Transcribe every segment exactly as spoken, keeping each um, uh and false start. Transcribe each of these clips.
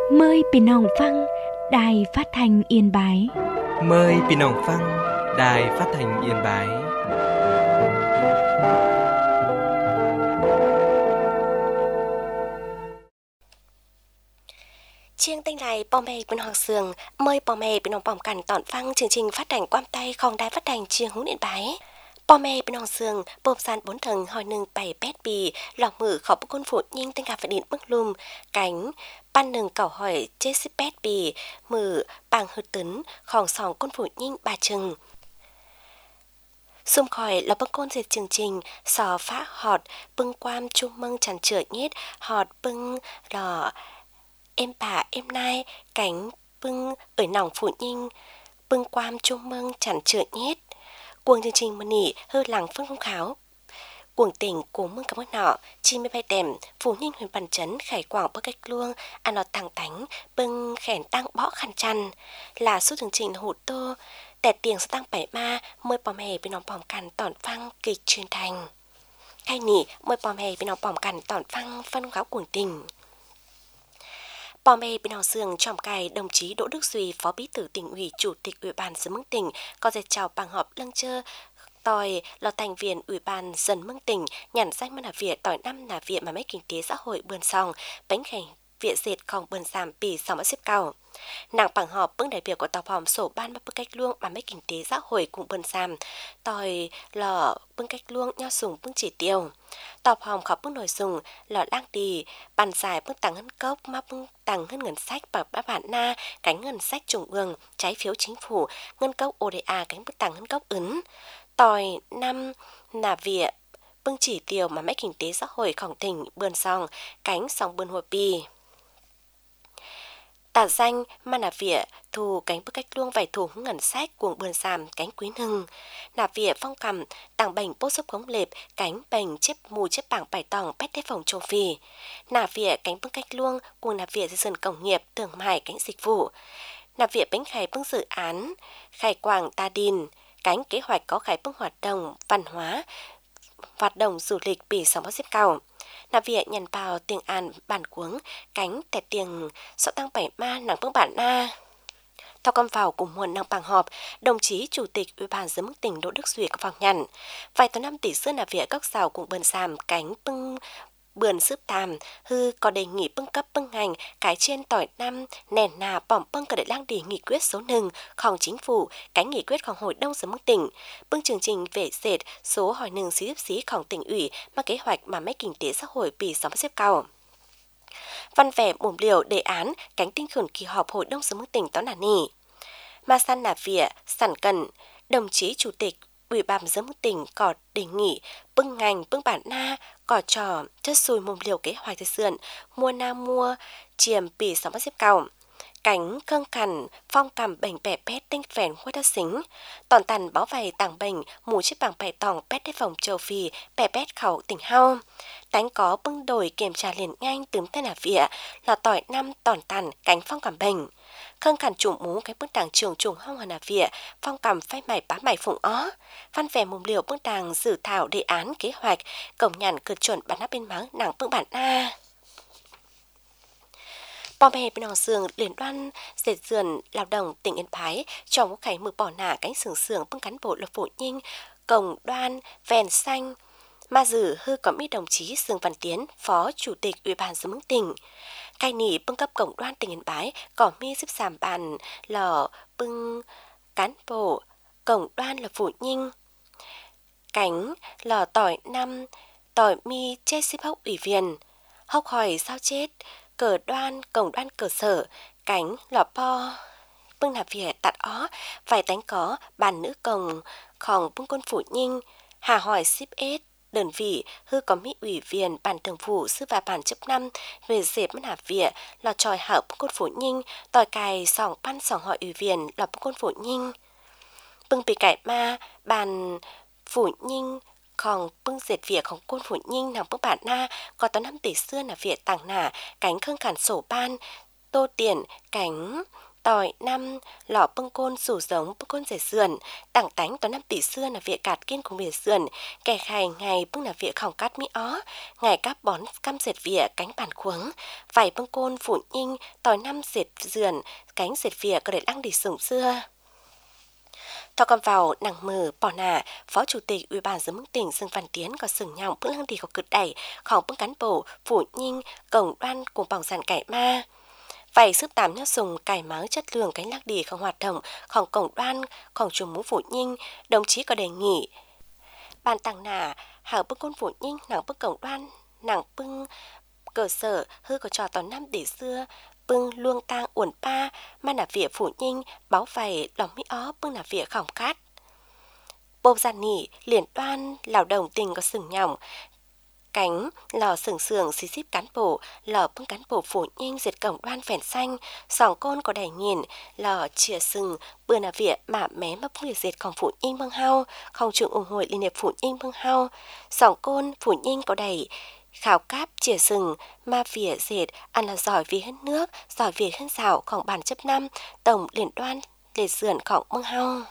Mời Bình Hồng Phăng, Đài Phát thanh Yên Bái. Mời Bình Hồng Phăng, Đài Phát thanh Yên Bái. Chiêng tinh này bò mè bên hoàng sườn, mời bò mè bên hoàng bỏng cằn tọn phăng chương trình phát hành quam tay không đài phát hành chiêng hướng điện bái. Bò mè bên hoàng sườn, bồm sàn bốn thần hỏi nừng bảy bét bì, lọc mử khó bức con phụ nhưng tinh gà phải điện bức lùm, cánh, ban nừng cẩu hỏi chết xếp bét bì, mử, bàng hư tấn, khòng sòng con phụ nhưng bà trừng. Xung khỏi là bưng côn dệt chương trình, sò phá họt, bưng quam chung mâng chằn chửa nhết, họt bưng lò em bà em nai, cánh bưng ở nòng phụ nhinh, bưng quam chung mâng chằn chửa nhết. Cuồng chương trình mân nỉ hư làng phân không kháo. Cuồng tỉnh cùng mừng cảm ơn nọ, chi mê bay đèm, phú ninh huyền bàn chấn khải quảng bức cách luông, ăn nó thẳng tánh, bưng khẻn tăng bõ khăn chăn. Là suốt chương trình hụt tô, tẹt tiền sẽ tăng bảy ma, mời bò mè bên nóng bỏng cằn tỏn phăng kịch truyền thành. Hay nỉ, mời bò mè bên nóng bỏng cằn tỏn phăng phân gáo cuồng tình. Bò mè bên hò sườn tròm cài đồng chí Đỗ Đức Duy, Phó Bí thư Tỉnh ủy, Chủ tịch Ủy ban Dân Mưng Tỉnh có dệt chào bằng họp lăng chơ tòi là thành viên Ủy ban Dân Mưng Tỉnh nhận danh mân hà Việt tòi năm là Việt mà mấy kinh tế xã hội bươn sòng bánh khảnh Việt dệt không bươn giảm bì sau mà xếp cao. Nàng bằng họp bưng đại biểu của tàu phòng sổ ban bức cách luông mà mấy kinh tế xã hội cũng bươn giảm tòi là bưng cách luông nhau sùng bưng chỉ tiêu. Tàu phòng khó bưng nổi dùng là lang đi bàn giải bưng tăng ngân cốc mà bưng tăng ngân ngân sách bảo bá bản na cánh ngân sách trung ương trái phiếu chính phủ ngân cốc ô đê a cánh bưng tăng ngân cốc ứng tòi năm là Việt bưng chỉ tiêu mà mấy kinh tế xã hộiของtỉnh bươn song cánh song bươn hồ bì. Tả danh mà nà Việt thù cánh bức cách luông vài thủ ngân sách cuồng bươn giảm cánh quý nâng. Nà Việt phong cầm tàng bệnh bốt xúc khống lệp cánh bệnh chếp mù chếp bảng bài tòng pét tế phòng châu Phi. Nà Việt cánh bức cách luông cuồng nà Việt dần công nghiệp thương mại cánh dịch vụ. Nà Việt bánh khải bưng dự án khải quảng ta đìn cánh kế hoạch có khải bưng hoạt động văn hóa hoạt động du lịch bì sóng bó xếp cao. Nà Việt nhận bào tiền an bản cuống cánh tẹt tiền sọ tăng bảy ma nàng bưng bản na. Theo con vào cùng nguồn năng bằng họp, đồng chí Chủ tịch Ủy ban Dân Mưng Tỉnh Đỗ Đức Duy có vào nhận. Vài tuần năm tỷ xưa Nà Việt các xào cùng bần giảm cánh bưng bươn sức tàm hư có đề nghị bưng cấp bưng ngành cái trên tỏi năm nền nà bỏng bưng cả đại lang đi nghị quyết số hนึ่งของchính phủ cánh nghị quyếtของhội đông Dân Mưng Tỉnh bưng chương trình về dệt số hỏi hนึ่งxí xíของtỉnh ủy mà kế hoạch mà mấy kinh tế xã hội bị sóng xếp cao. Văn vẻ mồm liều đề án cánh tinh khẩn kỳ họp hội đông Dân Mưng Tỉnh đó là nỉ. Mà san Nà Việt sản cần đồng chí Chủ tịch Ủy ban Dân Mưng Tỉnh có đề nghị bưng ngành bưng bản na có trò chất xùi mồm liều kế hoạch thực sườn mua na mua chiềm bì sóng bắt xếp cao cánh khương cằn phong cầm bệnh bẻ pét tinh phèn khuất đá xính toàn tàn báo vầy tàng bệnh mù chiếc bảng bẻ tòng pét đế phòng châu Phi bẻ pét khẩu tỉnh hao tánh có bưng đổi kiểm tra liền nhanh tướm tên Nà Việt là tỏi năm tòn tàn cánh phong cầm bệnh khương cằn trùng mú cái bưng tàng trường trùng hong ở Nà Việt phong cầm phai mày bá mày phụng ó văn vẻ mồm liều bưng tàng dự thảo đề án kế hoạch cổng nhàn cực chuẩn bản áp bên mắng nàng bưng bản a. Bò mè bên hò sườn liên đoan dệt dườn lao động tỉnh Yên Bái trong khải mực bỏ nả cánh sườn sườn bưng cán bộ lập phụ nhinh cổng đoan vèn xanh mà dử hư có mỹ đồng chí Dương Văn Tiến Phó Chủ tịch Ủy ban Dân Mưng Tỉnh cai nỉ bưng cấp cổng đoan tỉnh Yên Bái có mi giúp giảm bàn lò bưng cán bộ cổng đoan là phụ nhinh cánh lò tỏi năm tỏi mi chết xếp hốc ủy viên hốc hỏi sao chết cờ đoan cổng đoan cơ sở cánh lò po bưng Nà Việt tạt ó vài tánh có bàn nữ cổng khòng bưng quân phụ nhinh hà hỏi ship ết đơn vị hư có mỹ ủy viên bản thường vụ sư và bản chấp năm về dẹp Nà Việt lò tròi hảo bưng quân phụ nhinh tỏi cài sòng pan sòng hỏi ủy viên lò bưng quân phụ nhinh bưng bị cải ma bàn phụ nhinh khòng bưng dệt Việtของquân phụ nhinh nàng bưng bản na có tao năm tỷ xưa Nà Việt tàng nả cánh khương cản sổ ban tô tiền cánh tỏi năm lò bưng côn sủ giống bưng côn rể sườn tảng tánh tỏi năm tỷ xưa là việc cạt kiên cùng bìa sườn kẻ khai ngày bưng là việc khòng cắt mỹ ó ngày các bón căm dệt vỉa cánh bản khuống vải bưng côn phụ nhinh tỏi năm dệt sườn cánh dệt vỉa có để đăng đi sủng xưa. Thọ cầm vào nặng mờ bỏ nà phó chủ tịch ủy ban dân mức tỉnh Dương Văn Tiến có sừng nhọng bưng lăng đi có cực đẩy khòng bưng cán bộ phụ nhinh cổng đoan cùng bằng sản cải ma. Vậy sức tám nhớ dùng cải máu chất lượng cánh lắc đi không hoạt động, không cổng đoan, không trùng mũ phụ nhinh, đồng chí có đề nghị. Ban tăng nà, hảo bức côn phụ nhinh, nàng bức cổng đoan, nàng bưng cơ sở, hư có trò tỏ năm để xưa, bưng luông tang uẩn pa, mà nà vỉa phụ nhinh, báo vầy, lòng mỹ ó, bưng nà vỉa khỏng cát. Bô giàn nỉ, liền đoan, lào đồng tình có sừng nhỏng, cánh lò sừng sườn xí xíp cán bộ lò bưng cán bộ phủ nhanh diệt cổng đoan phèn xanh sòng côn có đầy nhìn lò chìa sừng bữa nà vỉa mà mé mà bưng diệt còn phủ nhanh bưng hao không trường ủng hộ liên hiệp phủ nhanh bưng hao sòng côn phủ nhanh có đầy khảo cáp chìa sừng ma vỉa diệt ăn là giỏi vì hết nước giỏi vì hết xảo khoảng bản chấp năm tổng liền đoan liệt sườn khổng bưng hao.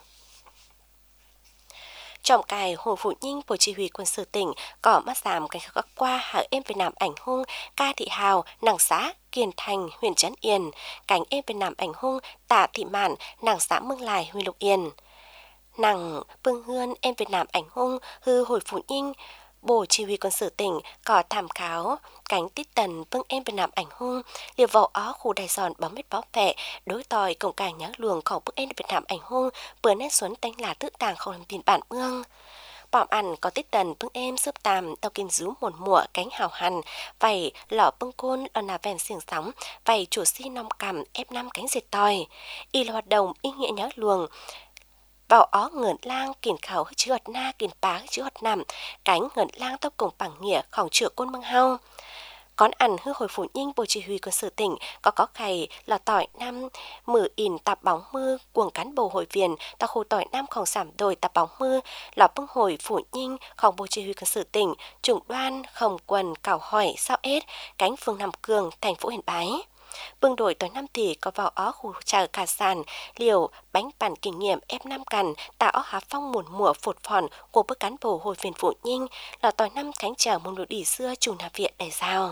Trọng cài Hồ Phụ Nhinh Bộ Chỉ huy Quân sự tỉnh có mắt giảm cảnh khắc qua hạ em Việt Nam ảnh hung Ca Thị Hào nàng xã Kiền Thành huyện Trấn Yên cảnh em Việt Nam ảnh hung Tạ Thị Mạn nàng xã Mương Lài huyện Lục Yên nàng Bưng Hươn em Việt Nam ảnh hung hư Hồi Phụ Nhinh Bộ Chỉ huy Quân sự tỉnh có tham khảo cánh tít tần bưng em Việt Nam ảnh hung liều vỏ ó khu đài giòn bóng mít bó vẹ đối tòi cổng cài nhớ luồng khẩu bức em Việt Nam ảnh hung bữa nét xuân tánh là tự tàng không làm tiền bản mương bỏm ăn có tít tần bưng em sướp tàm tàu kiên rú một mùa cánh hào hằn vầy lỏ bưng côn lò nà ven xiềng sóng vầy chủ si nong cằm ép năm cánh diệt tòi y là hoạt động ý nghĩa nhớ luồng bảo ó ngẩn lang kìn khẩu chữ hột na kìn pá chữ hột nằm cánh ngẩn lang tóc cùng bằng nghĩa khổng chữa côn măng hao con ăn hư hồi Phụ Nhinh Bộ Chỉ huy Quân sự tỉnh có có cày là tỏi năm mử in tạp bóng mưa cuồng cán bộ hội viên ta khu tỏi năm không giảm đồi tạp bóng mưa là bưng hồi Phụ Nhinh không Bộ Chỉ huy Quân sự tỉnh trùng đoan không quần cào hỏi sao ết cánh phường Nam Cường thành phố Yên Bái. Bưng đổi tỏi năm tỷ có vào ó khu trà cà sàn liều bánh bản kinh nghiệm ép năm cằn tạo ó há phong muộn mùa phột phòn của bức cán bộ hội viên Phụ Nhinh là tỏi năm cánh chào mông lụa đỉ xưa chủ nạp viện đầy rào.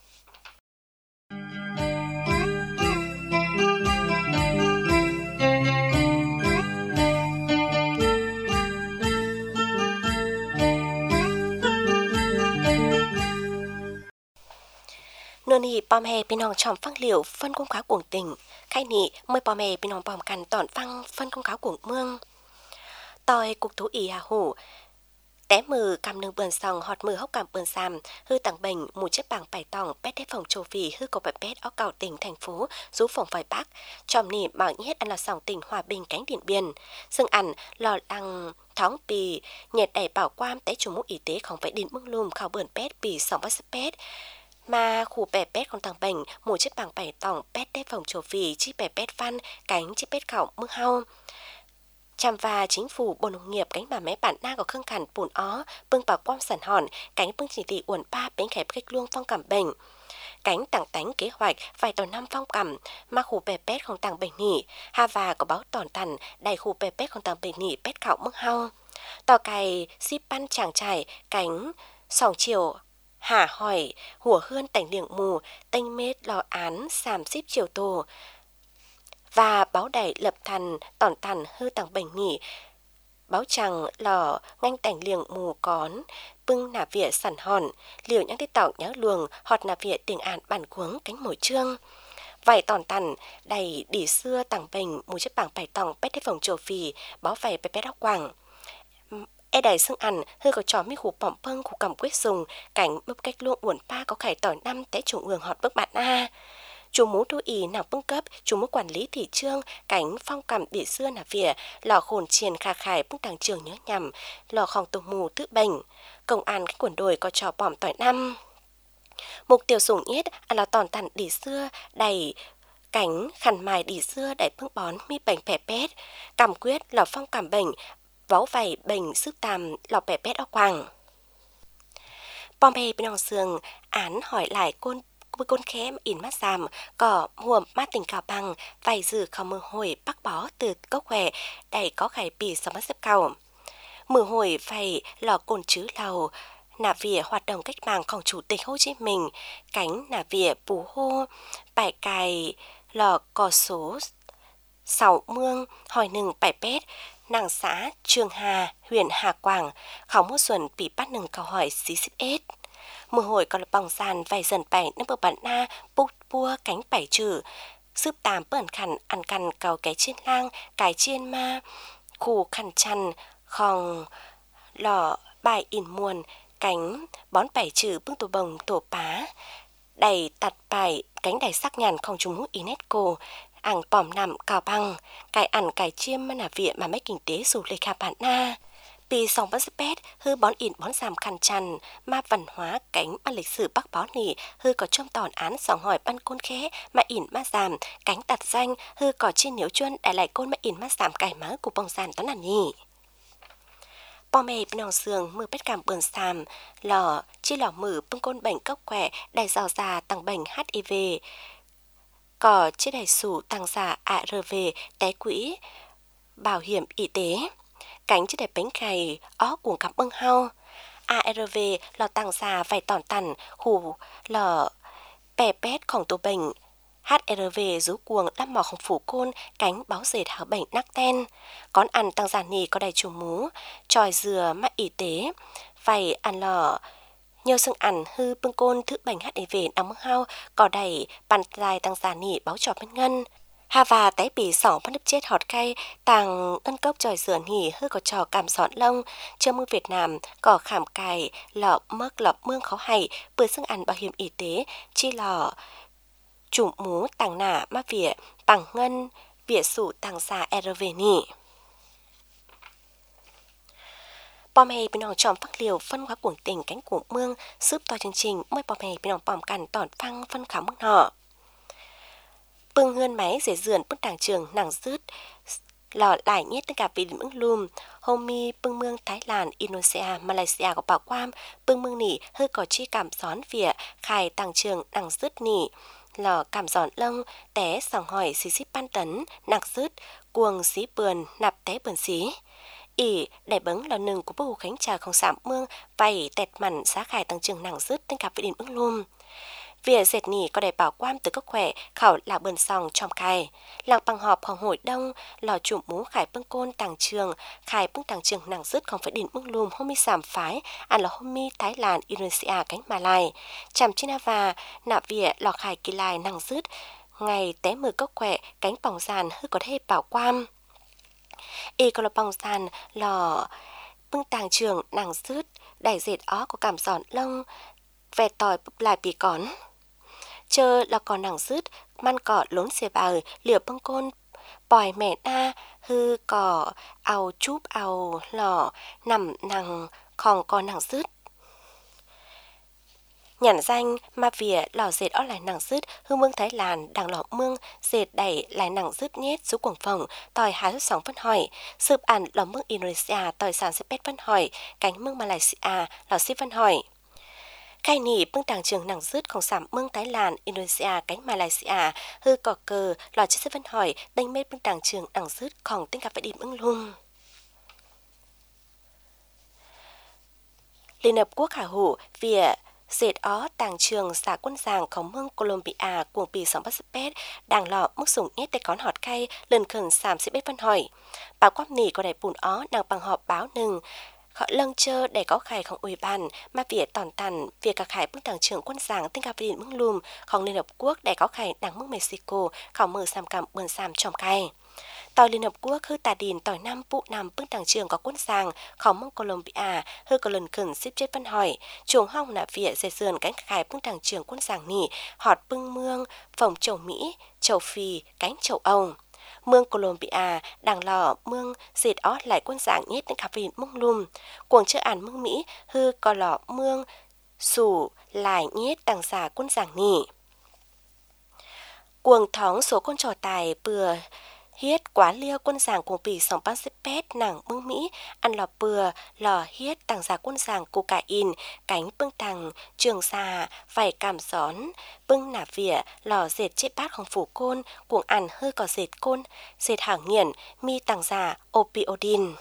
Nô nì bòm hè bên hòng tròm phăng liều phân công cáo cuồng tình khai nị mời bòm hè bên hòng bòm cằn tỏn phăng phân công cáo cuồng mương tòi cục thú ỉ hà hủ té mừ cầm nương bườn sòng họt mừ hốc cảm bườn sàm hư tàng bệnh mù chiếc bảng bài tòng pét hết phòng châu phì hư cầu bài pét ó cầu tỉnh thành phố rú phòng vòi bắc tròm nỉ bảo nhét ăn là sòng tỉnh Hòa Bình cánh Điện Biên xương ăn lò đăng thóng pì nhiệt đẩy bảo quam té chủ mũ y tế không phải điện mương lùm khảo bườn pét pì sòng bát pét mà khu bè pét còn tàng bệnh mù chiếc bảng bài tòng pét hết phòng châu phì chi bè pét văn cánh chi pét khảo mương hao chăm và chính phủ bộ nông nghiệp cánh bà mé bản na có khương khẩn bùn ó bưng bảo quam sản hòn cánh bưng chỉ thị uẩn ba bến khép cách luông phong cảm bệnh cánh tảng tánh kế hoạch vài tàu năm phong cảm mà khu bè pét không tàng bệnh nỉ ha và có báo tòn tần đầy khu bè pét không tàng bệnh nỉ pét khảo mức hao tàu cày ship pan chàng trải cánh sòng chiều hả hỏi hùa hơn tảnh liệng mù tênh mết lò án sàm ship chiều tổ và báo đẩy lập thần tòn tần hư tàng bệnh nỉ báo chẳng lò nganh tảnh liềng mù cón bưng nà vỉa sẵn hòn liều nhắc tiết tỏng nhớ luồng họt nà vỉa tiền ạn bản cuống cánh mồi trương vài tòn tần đầy đỉ xưa tàng bệnh mù chất bảng bài tòng pét hết phòng trổ phì báo vầy bè pét áo quảng e đầy xương ăn hư có trò mi khủ bỏng pâng khủ cầm quyết dùng cảnh bấp cách luông uẩn pa có khải tỏi năm té chủ ngường họt bức bạn a chủ mũ thu ý nào bưng cấp chủ mũ quản lý thị trương cánh phong cầm địa xưa nà vỉa lò khổn triền khà khải bưng tàng trường nhớ nhầm lò khòng tù mù tự bệnh công an cái quần đồi có trò bỏm tỏi năm mục tiêu sủng nhất là tòn tàn địa xưa đầy cánh khăn mài địa xưa đầy bưng bón mi bệnh pè pét cầm quyết lò phong cảm bệnh váo vầy bệnh sức tàm lò pè pét áo quàng bom bè bên hòng sườn án hỏi lại côn bư côn khé mà in mắt giảm, có huồm mát tình cào bằng, vài dư không mưa hồi bắc bó từ cốc khỏe, đầy có khải bì sống mắt xếp cầu. Mưa hồi phải lò cồn chứ lầu, nà vỉa hoạt động cách mạngของChủ tịch Hồ Chí Minh, cánh nà vỉa bù hô, bài cài lò cò số sáu mương, hỏi nừng bài pét, nàng xã Trường Hà, huyện Hà Quảng, khảo mô xuân bị bắt nừng câu hỏi xí xíp ết. Mưa hồi còn là bóng sàn vài dần bảy nâng bờ bản na, bút bua cánh bảy trừ, giúp tàm bẩn khăn ăn cằn cầu cái chiên lang, cái chiên ma, khu khăn chăn, khòng lò bài in muôn, cánh bón bảy trừ bưng tổ bồng tổ pá, đầy tặt bài cánh đầy sắc nhàn không trùng hút UNESCO, ảng bỏm nằm cào băng, cải ẩn cải chiêm mà nà viện mà mấy kinh tế dù lê khả bản na. Vì sòng bắn spét hư bón in bón giảm khăn chăn, ma văn hóa cánh mà lịch sử bắc bó nỉ hư có trong tòn án sòng hỏi ban côn khé mà in ma giảm, cánh đặt danh hư có trên nếu chuân đại lại côn mà in ma giảm cải má của bông sàn tón là nỉ. Bò mê bên nòng sườn mưa bết cảm bườn xàm, lò chi lò mử bưng côn bệnh cốc khỏe đại giàu già tăng bệnh hát i vê. Có chế đại sủ tăng giả a rờ vê té quỹ bảo hiểm y tế. Cánh chế đại bánh khày ó cuồng cắm bưng hao. a rờ vê lò tăng giả vài tòn tằn hù lò bè bétของตัวbệnh. hát rờ vê rú cuồng đắp mỏ không phủ côn cánh báo dệt hảo bệnh nắc ten. Con ăn tăng giả nì có đầy chủ mú, tròi dừa mắc y tế, vài ăn lò nhiều sưng ăn hư bưng côn thức bệnh hát i vê nóng mưng hao có đầy bàn dài tăng giả nỉ báo trò bên ngân. Hà và té bì sỏng bắt đứt chết họt cay tàng ân cốc tròi dừa nỉ hư có trò cảm giọn lông chưa mương Việt Nam có khảm cài lọ mớc lọ mương khó hay bữa sưng ăn bảo hiểm y tế chi lò chủ mú tàng nả má vỉa bằng ngân vỉa sủ tàng giả rờ vê nỉ. Bò mè bên nòng tròm phát liều phân hóa cuồng tình cánh của mương giúp to chương trình mới bò mè bên nòng bòm cằn tỏn phăng phân khám mức nọ. Bưng hươn máy dễ dườn bức tàng trường nàng rứt lò lại nhét tất cả vì điểm ứng lùm hôm mi bưng mương Thái Lan, Indonesia, Malaysia có bảo quam bưng mương nỉ hơi có chi cảm gión vỉa khai tàng trường nàng rứt nỉ lò cảm giòn lông té sòng hỏi xí xíp ban tấn nàng rứt cuồng xí bườn nạp té bườn xí. Ý đại bấn là nừng của bố khánh trà không giảm mương vầy tẹt mặn giá khải tăng trường nàng rứt tên cặp với điểm ứng lùm. Việc dệt nỉ có đại bảo quan từ các khỏe khảo là bườn sòng trong khai. Làng bằng họp hồng hội đông lò chủ mú khải bưng côn tàng trường khải bưng tàng trường nàng rứt không phải điểm ứng lùm hôm mi giảm phái ăn là hôm mi Thái Lan, Indonesia cánh mà lai. Chàm china và nạ vỉa lò khải kỳ lai nàng rứt ngày té mưa cốc khỏe cánh bỏng giàn hư có thể bảo quan. Y có là bong sàn lò bưng tàng trường nàng rứt đẩy dệt ó của cảm giòn lông về tỏi lại bì cón chờ là còn nàng rứt man cỏ lốn xề bào liều bưng côn bòi mẹ na hư cỏ ao chúp ao lò nằm nàng khòng còn nàng rứt nhãn danh mà vỉa lò dệt ó lại nàng rứt hư mương Thái Lan đằng lò mương dệt đẩy lại nàng rứt nhét xuống cuồng phòng tỏi hai sóng phân hỏi sụp ẩn lò mương Indonesia tỏi sản sẽ pét phân hỏi cánh mương Malaysia lò xí phân hỏi khai nỉ bưng tàng trường nàng rứtของsảm mương Thái Lan, Indonesia cánh Malaysia hư cỏ cờ lò chết phân hỏi đánh mết bưng tàng trường nàng rứtของtinh gặp phải điểm ứng lùm. Liên Hợp Quốc khả hủ vỉa dệt ó tàng trường xã quân giàngของmương Colombia cuồng bì sóng bắt spét đàng lọ mức sủng nhét tay cón họt cay lần khẩn sảm sẽ biết phân hỏi báo quát nỉ có đại bùn ó nàng bằng họp báo nừng họ lâng chơ để có khảiของủy ban mà việc tòn tàn việc cả khải bức tàng trưởng quân giảng tinh gặp điện mưng lùmของLiên Hợp Quốc để có khải đảng mưng Mexico khảo mở sàm cảm bườn sàm tròm cay tỏi Liên Hợp Quốc hư tà đìn tỏi năm bụ nằm bức tàng trường có quân giảngของmưng Colombia hư có lần khẩn xếp chết phân hỏi chuồng hong nạ vỉa dệt sườn cánh khải bức tàng trường quân giảng nỉ họt bưng mương phòng châu Mỹ châu Phi cánh châu Âu mương Colombia đằng lò mương dệt ó lại quân giảng nhét những cà phê mông lùm cuồng chợ ản mương Mỹ hư có lò mương sủ lại nhét đằng giả quân giảng nỉ cuồng thóng số con trò tài bừa hiết quá lia quân giảng cùng vì sòng bát xếp pét nàng bưng Mỹ ăn lò bừa lò hiết tàng giả quân giảng cụ cả in cánh bưng tàng trường xà vải cảm gión bưng nả vỉa lò dệt chế bátของphủ côn cuồng ăn hơi có dệt côn dệt hàng nghiền mi tàng giả opiodin.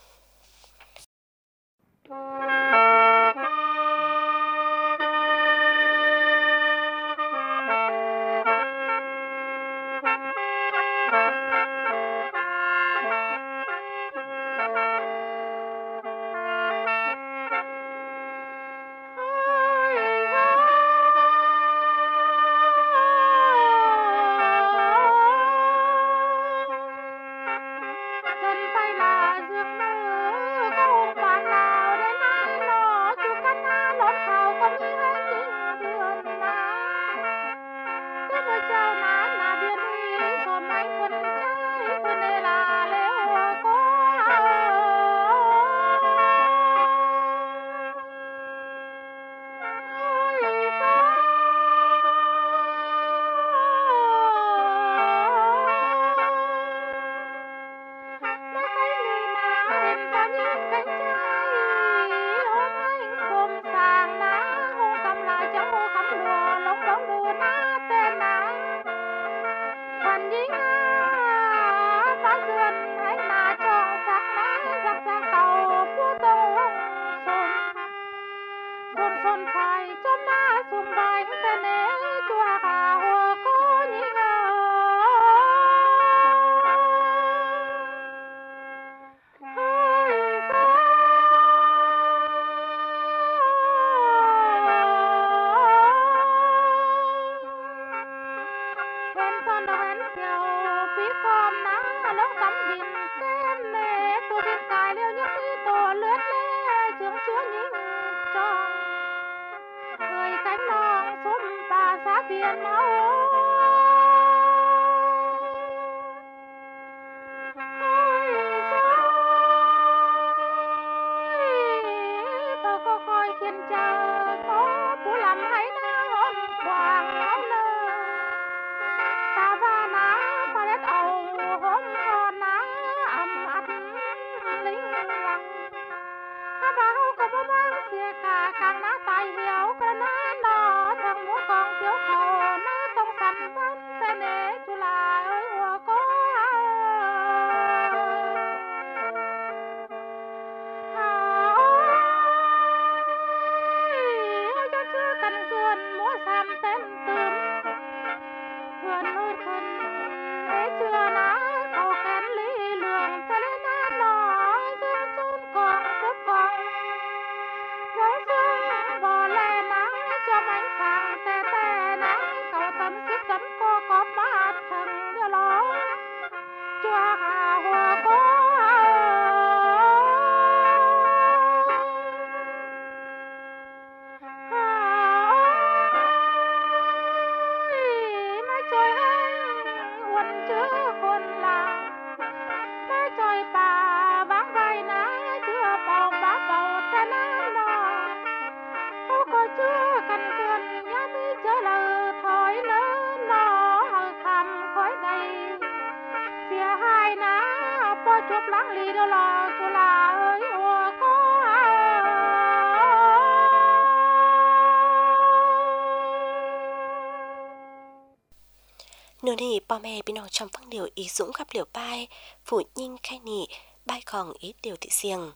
Nửa nỉ bò mẹ bị nó trong phăng điều ý dũng gặp liều bai, phủ nhinh khai nỉ, bai còn ý điều thị siêng.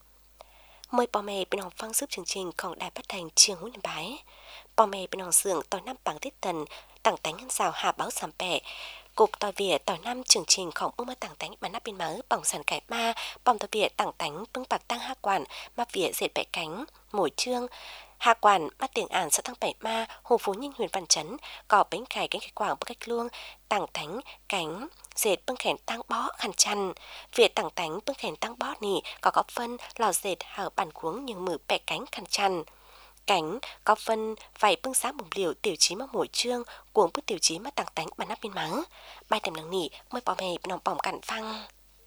Mời bò mẹ bị nó phăng giúp chương trình còn đài bắt thành chiêng hút bái. Bò mẹ bị nó dường tỏi năm bằng tiết tần, tặng tánh ngân xào hà báo giảm bẻ. Cục tỏi vỉa tỏi năm chương trìnhของbưng mà tặng tánh bán nắp bên mớ, bỏng sản cải ma, bỏng tỏi vỉa tặng tánh bưng bạc tăng hạ quản, mà vỉa dệt bẻ cánh, mồi trương. Hạ quản, mắt tiếng ản xã thăng bảy ma, hồ phú ninh huyền văn chấn, có bánh cải cánh khải quảng bức cách luông, tặng tánh, cánh, dệt bưng khẻn tăng bó khăn chăn. Việc tặng tánh bưng khẻn tăng bó nì, có góp phân, lò dệt hở bản cuống nhưng mử bẻ cánh khăn chăn. Cánh, góp phân, vải bưng giá mùng liều tiểu chí mà mồi trương, cuống bức tiểu chí mà tặng tánh bàn nắp bên mắng. Bài tầm nắng nỉ, mới bỏ mẹ nòng bỏng cặn phăng.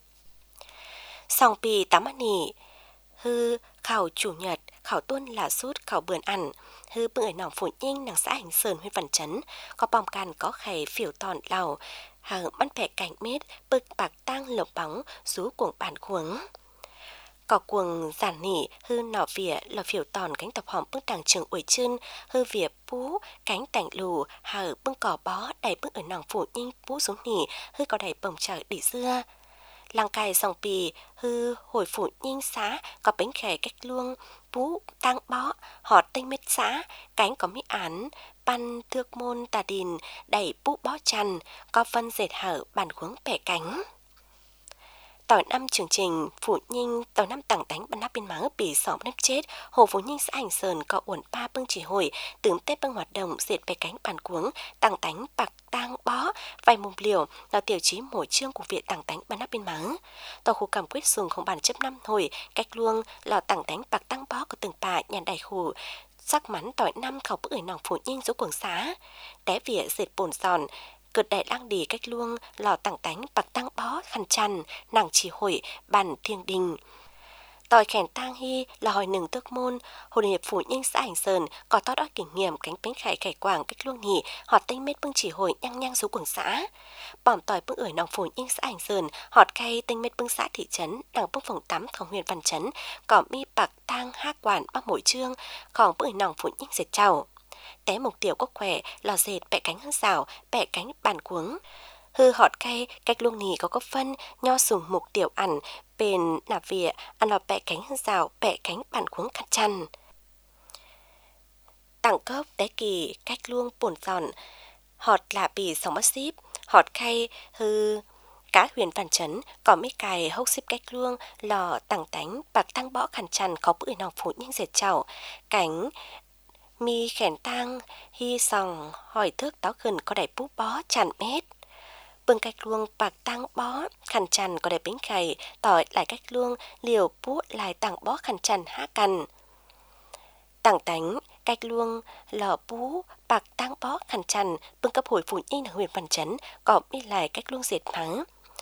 Sòng bì tám mắt nỉ, hư, khảo chủ nhật, khảo tuân là sút khảo bườn ăn, hư bưng ở nòng phổ nhanh nàng xã hành sơn huyện văn chấn, có bom can có khẩy phiểu tòn lào, hàng bắn bẻ cảnh mết bực bạc tang lộc bóng rú cuồng bản khuống. Có cuồng giản nỉ hư nọ vỉa là phiểu tòn cánh tập hòm bưng đằng trường uể chân hư vỉa bú cánh tảnh lù hở bưng cỏ bó đầy bưng ở nòng phủ nhanh bú xuống nỉ hư có đầy bồng trời đỉ xưa. Lăng cài sòng pì hư hồi phủ nhanh xá có bánh khẻ cách luông bú tang bó họt tinh mết xã cánh có mỹ án pan thước môn tà đình đầy bú bó chăn có vân dệt hở bản khuống bẻ cánh. Tỏi năm chương trình phụ nhinh tỏi năm tặng tánh bắn nắp bên má bị sọm nếp chết hồ phụ nhinh xã Hành Sơn có uẩn ba bưng chỉ hồi tướng tết bưng hoạt động diệt bẻ cánh bản cuống tặng tánh bạc tang bó vài mùng liều là tiểu chí mỗi chương của viện tặng tánh bắn nắp bên má. Tòa khu cảm quyết dùng không bản chấp năm hồi cách luông lò tặng tánh bạc tang bó của từng bà nhàn đầy khủ sắc mắn tỏi năm khẩu bức ở nòng phụ nhinh dỗ cuồng xá té vỉa dệt bồn giòn cực đại lang đi cách luông lò tặng tánh bạc tăng bó khăn chăn nàng chỉ hội bàn thiêng đình tỏi khèn tang hy là hồi nừng tước môn hồ hiệp phủ nhanh xã Hành Sơn có to đói kinh nghiệm cánh bánh khải khải quảng cách luông nhỉ họ tinh mết bưng chỉ hội nhăng nhăng số quần xã bỏm tỏi bưng ở nòng phủ nhanh xã Hành Sơn họt cây tinh mết bưng xã thị trấn nàng bưng phòng tắmของhuyện văn trấn có mi bạc tang hát quản bắc mỗi trương còn bưng ở nòng phủ nhanh dệt trầu té mục tiểu quốc khỏe lò dệt bẻ cánh hân xào bẻ cánh bàn cuống hư họt cây cách luông nì có có phân nho sùng mục tiểu ẩn bền nạp vỉa ăn lò bẻ cánh hân xào bẻ cánh bàn cuống khăn chăn tặng cốc té kỳ cách luông bồn giòn họt lạ bì sòng mắt xíp họt cây hư cá huyền văn trấn có mấy cài hốc xíp cách luông lò tặng tánh bạc tăng bõ khăn chăn có bữa nòng phụ nhanh dệt chảo cánh mi khèn tang hy sòng hỏi thước táo gần có đầy bú bó chàn mét bưng cách luông bạc tang bó khăn chăn có đầy bánh khầy tỏi lại cách luông liều bú lại tặng bó khăn chăn há cằn tặng tánh cách luông lò bú bạc tang bó khăn chăn bưng cấp hồi phụ nhinh ở huyện Văn Trấn có mi lại cách luông dệt mắng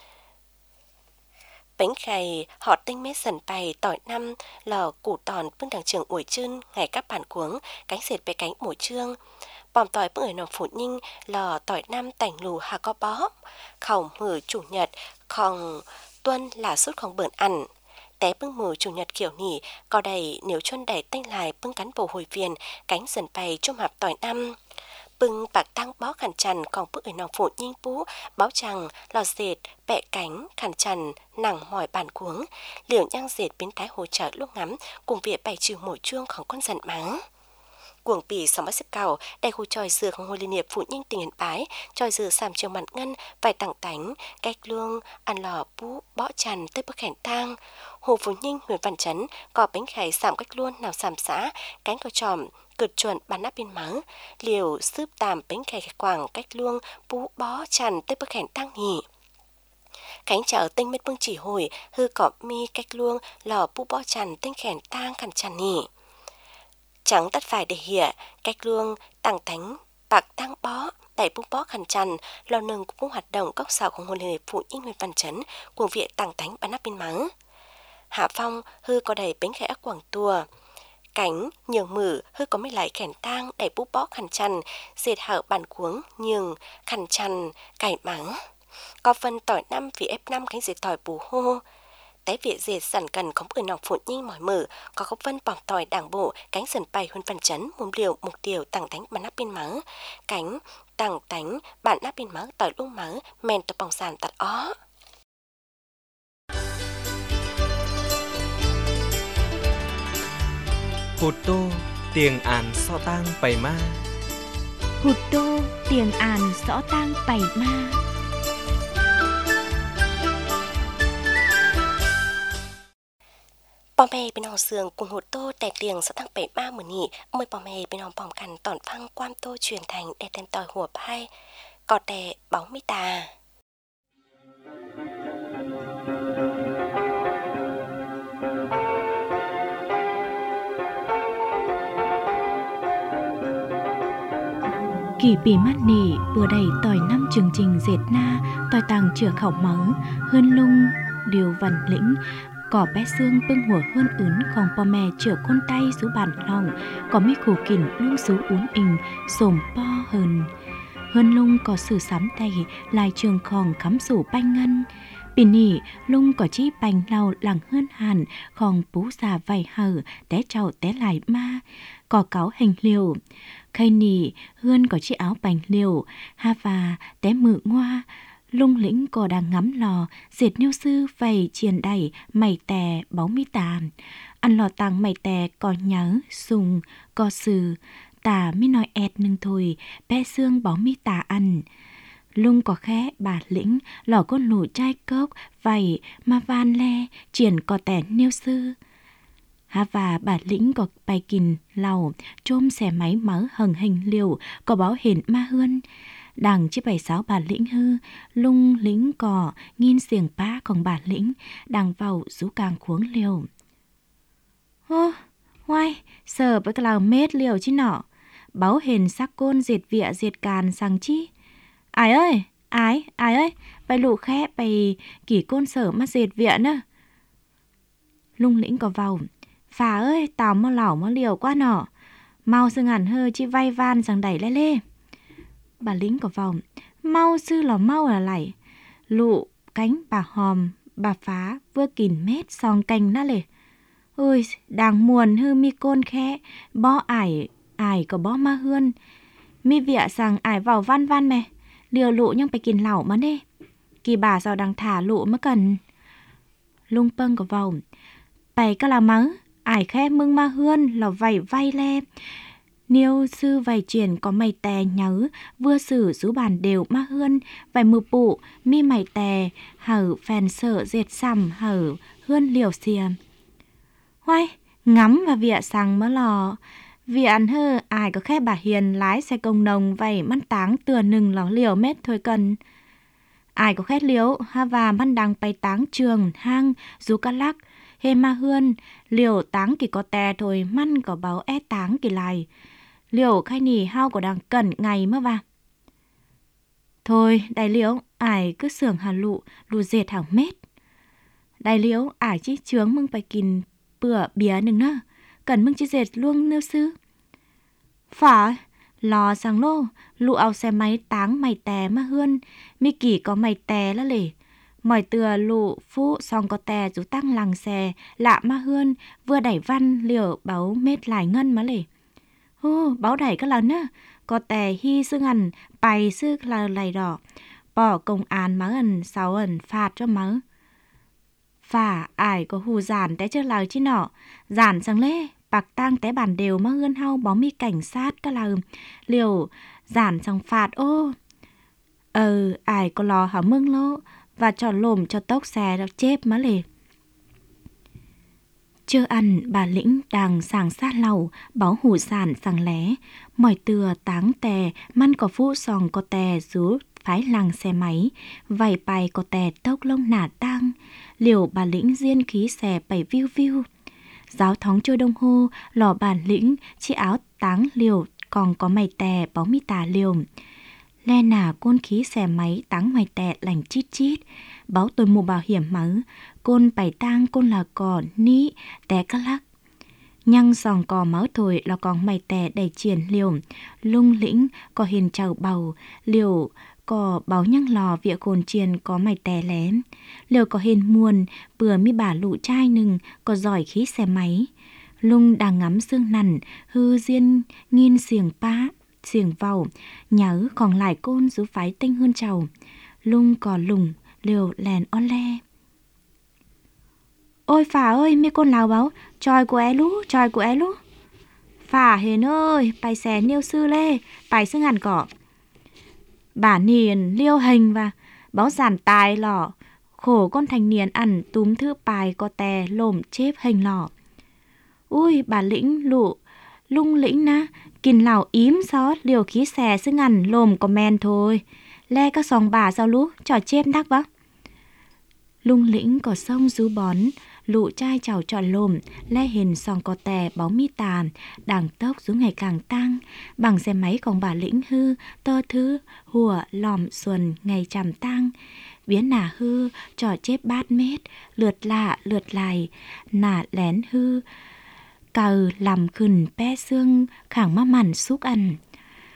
bánh khầy họ tinh mét sần bày tỏi năm lò củ tòn bưng đằng trường uổi chân ngày các bản cuống cánh dệt bẻ cánh mỗi trương bòm tỏi bưng ở nòng phụ nhinh lò tỏi năm tảnh lù hà có bó khẩu mử chủ nhật còn tuân là suốt không bợn ăn té bưng mù chủ nhật kiểu nỉ có đầy nếu chuân đầy tinh lại bưng cán bổ hồi viên cánh sần bày trong hạp tỏi năm bưng bạc tăng bó khăn chăn còn bức ở nòng phụ nhinh bú báo chẳng lò dệt bẹ cánh khăn chăn nặng mỏi bàn cuống liều nhang dệt biến tái hỗ trợ lúc ngắm cùng việc bày trừ mỗi chuôngของcon dần mắng cuồng bì sòng bắt xếp cầu đại khu tròi dừaของhồi liên hiệp phụ nhinh tình hiền bái tròi dừa sàm chiều mặt ngân vài tặng tánh cách luông ăn lò bú bó chằn tới bức khẻn tang hồ phụ nhinh huyện Văn Trấn có bánh khải sạm cách luôn nào sàm xã cánh có tròm cực chuẩn bán nắp bên mắng liều sướp tàm bánh khải quảng cách luông bú bó chằn tới bức khẻn tang nhỉ cánh chợ tinh mết bưng chỉ hồi hư cọ mi cách luông lò bú bó chằn tinh khẻn tang khăn chằn nhỉ trắng tắt phải để hỉa cách luông tặng tánh bạc tăng bó đẩy bú bó khăn chằn lò nừng cũng hoạt động cốc xàoของhồ hiệp phụ nhinh huyện Văn Trấn cùng viện tặng tánh bán nắp bên mắng hạ phong hư có đầy bánh khải ác quảng tua cánh nhường mử hư có mấy lại khẻn tang đẩy bú bó khăn chăn dệt hở bàn cuống nhường khăn chăn cải mắng có phân tỏi năm vì ép năm cánh dệt tỏi bù hô té viện dệt sản cần có bữa nòng phụ nhinh mỏi mở có có phân bỏng tỏi đảng bộ cánh sần bày huyện Văn Trấn mồm liều mục tiêu tặng tánh bản nắp bên mắng cánh tặng tánh bản nắp bên mắng tỏi lung mắng men tập bỏng sàn tạt ó Hụt tô tiền àn so tang bày ma Hụt tô tiền àn rõ tang bày ma bò mè bên hò sườn cùng hụt tô tè tiền rõ tang bày ma mờ nhị mời bò mè bên hò bòm cằn tỏn phăng quan tô truyền thành để tem tỏi hùa pai cò tè bóng mi tà kỳ bì mát nỉ vừa đầy tỏi năm chương trình dệt na tỏi tàng chữa khẩu máu hơn lung điều văn lĩnh cỏ bé xương bưng hùa hơn ướn còn po mè chữa con tay số bản lòng có mi khổ kỉnh lung số uốn ình sồm po hơn hơn lung có sự sắm tay lại trường khòng khắm sủ banh ngân. Bì nỉ lung có chi bành lau lặng hơn hẳn khòng bú già vầy hở té trầu té lại ma có cáo hành liều. Khay nỉ hươn có chi áo bành liều ha và té mự ngoa. Lung lĩnh có đang ngắm lò diệt niêu sư vầy triền đẩy mày tè báu mi tàn. Ăn lò tàng mày tè có nhớ sùng có sừ tà mi nói ẹt nâng thôi bé xương báu mi tà ăn. Lung có khẽ bà lĩnh lò con lũ chai cốc vầy mà van le triển có tẻ niêu sư. Ha và bà lĩnh có bài kìn lầu trôm xe máy mớ hầng hình liều có báo hình ma hươn. Đằng chiếc bài sáu bà lĩnh hư lung lĩnh cò nghiên xiềng bá còn bà lĩnh đằng vào rú càng khuống liều. Ô, hoài, sờ với cái lào mết liều chứ nọ. Báo hình sắc côn diệt vịa diệt càn sang chi. Ai ơi, ai, ai ơi, bài lụ khẽ bài kỷ côn sở mà diệt vịa nữa. Lung lĩnh có vào. Phà ơi, tao mà lảo mà liều quá nọ. Mau sư ngàn hơ chi vay van sang đẩy lê lê. Bà lính có vòng, mau sư lò mau là lại. Lụ, cánh bà hòm, bà phá, vừa kìn mét song canh ná lề. Ôi, đang muồn hư mi côn khẽ, bó ải, ải có bó ma hươn. Mi vịa sang ải vào văn văn mẹ, liều lụ nhưng phải kìn lảo mà đê. Kỳ bà sao đang thả lụ mới cần. Lung pâng có vòng, bày có là mớ, ải khẽ mưng ma hươn là vầy vay le. Niêu sư vầy chuyển có mày tè nhớ, vừa sử rú bàn đều ma hươn, vài mù bụ, mi mày tè, hở phèn sợ diệt xăm hở hươn liều xìa. Hoài, ngắm và vịa sang mớ lò. Vịa ăn hơ, ai có khẽ bà hiền lái xe công nồng vầy măn táng từa nừng lò liều mết thôi cần. Ai có khét liếu, ha và măn đăng bay táng trường, hang, rú cá lắc, hê ma hươn, liều táng kỳ có tè thôi măn có báo é táng kỳ lại. Liều khai nì hao của đang cần ngày mơ va. Thôi, đại liễu, ải cứ sưởng hà lụ, lù dệt hảo mết. Đại liễu, ải chí chướng mưng phải kìn bữa bía nừng nơ, cần mưng chí dệt luôn nêu sư. Phải, lò sang lô, lụ áo xe máy táng mày tè mà hươn, mi kỷ có mày tè lá lề. Mỏi từa lụ phụ xong có tè rú tăng làng xe, lạ ma hươn, vừa đẩy văn liều báo mết lại ngân má lề. Hô, báo đẩy các lần á, có tè hy sư ngần, bày sư là lầy đỏ, bỏ công án má ẩn, sáu ẩn phạt cho má. Phà, ai có hù giản té chơi lời chứ nọ, giản sang lê, bạc tang té bàn đều má hươn hao bó mi cảnh sát các lời, liều giản sang phạt ô. Ờ, ai có lò hả mưng lô, và cho lồm cho tốc xe đó chép má lề. Chưa ăn, bà lĩnh đang sàng sát lầu, báo hủ sản sang lé. Mỏi từa táng tè, măn có phụ sòng có tè rú phái làng xe máy. Vầy bài có tè tốc lông nả tang. Liều bà lĩnh diên khí xe bày viu viu. Giáo thóng trôi đông hô, lò bà lĩnh, chi áo táng liều, còn có mày tè báo mi tà liều. Le nả côn khí xe máy táng mày tè lành chít chít. Báo tôi mua bảo hiểm mớ, côn bày tang côn là cỏ ní té các lắc. Nhăng sòng cò máu thổi là còn mày tè đầy triển liều. Lung lĩnh có hiền chầu bầu, liều có báo nhăng lò vịa cồn triền có mày tè lém. Liều có hiền muôn, vừa mi bà lụ trai nừng, có giỏi khí xe máy. Lung đang ngắm sương nằn, hư diên nghiên xiềng pa, xiềng vào, nhớ còn lại côn rú phái tinh hơn chầu. Lung có lùng, liều lèn on le. Ôi phà ơi, mi con lào báo, tròi của é lú, tròi của é lú. Phà hền ơi, bài xé niêu sư lê, bài sư ngàn cỏ. Bà niền liêu hình và báo giản tài lỏ, khổ con thành niên ăn túm thứ bài có tè lồm chếp hình lỏ. Ui, bà lĩnh lụ, lung lĩnh na, kìn lào ím xót liều khí xè sư ngàn lồm có men thôi. Le các sòng bà sao lú, trò chếp đắc vác. Lung lĩnh có sông rú bón, lụ trai chào tròn lồm, le hình sòng có tè báo mi tàn, đằng tốc rú ngày càng tăng, bằng xe máy còn bà lĩnh hư, tơ thứ, hùa, lòm, xuân, ngày chằm tăng. Biến nả hư, trò chếp bát mét, lượt lạ, lượt lại, nả lén hư, cờ làm khừng pe xương, khẳng má mặn xúc ăn.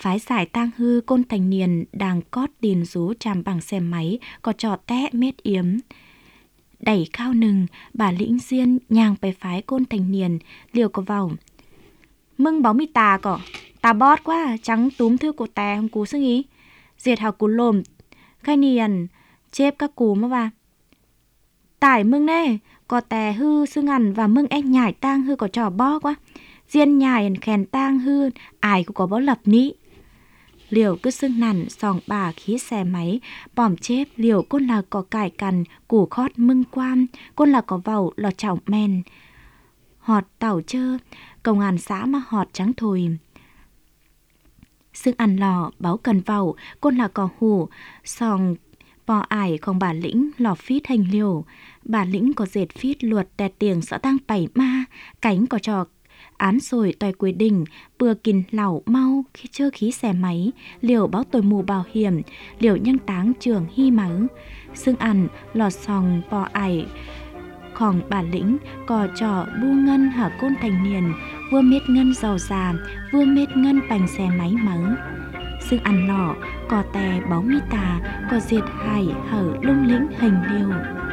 phái giải tang hư côn thành niên đang cót điền rú chàm bằng xe máy, có trò té mết yếm. Đẩy khao nừng, bà lĩnh diên nhàngไปphái côn thành niên, liều có vào. Mưng bóng mi tà cỏ, tà bót quá, trắng túm thư của tè không cú sức ý. Diệt hào cú lồm, khai niên, chếp các cú mà bà. Tải mưng nè, có tè hư sư ngằn và mưng anh nhảy tang hư có trò bó quá. Diên nhảy khèn tang hư, ai cũng có bó lập ní. Liều cứ xưng nằn sòng bà khí xe máy, bỏm chếp liều côn là có cải cằn, củ khót mưng quam, côn là có vầu lò trọng men. Họt tàu chơ, công an xã mà họt trắng thồi. Xưng ăn lò, báo cần vầu, côn là có hủ, sòng bò ải không bà lĩnh lò phít hành liều. Bà lĩnh có dệt phít luột tè tiền sợ tăng bảy ma, cánh có trò án rồi tòi cuối đỉnh, bừa kìn lẩu mau khi chơ khí xe máy, liều báo tồi mù bảo hiểm, liều nhân táng trường hy máu. Xương ăn, lọt sòng bò ải, khòng bà lĩnh, cò trò bu ngân hở côn thành niên, vua miết ngân giàu già, vua miết ngân bành xe máy máu. Xương ăn lọ, cò tè báo mi tà, cò diệt hải hở lung lĩnh hình liều.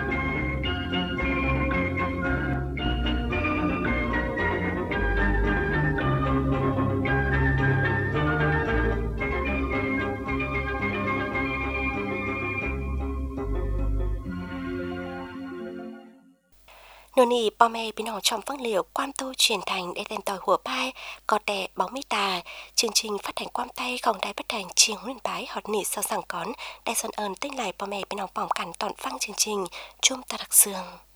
Nô nì bò mê bên hồng trong phương liệu quan tu truyền thành để tên tòi hùa bai, có tè bóng mi tà. Chương trình phát hành quan tay không đài bất hành chiều nguyên bái họt nỉ sau sẵn cón. Đại xuân ơn tích lại bò mê bên hồng bỏng cắn toàn phăng chương trình. Chung ta đặc sương.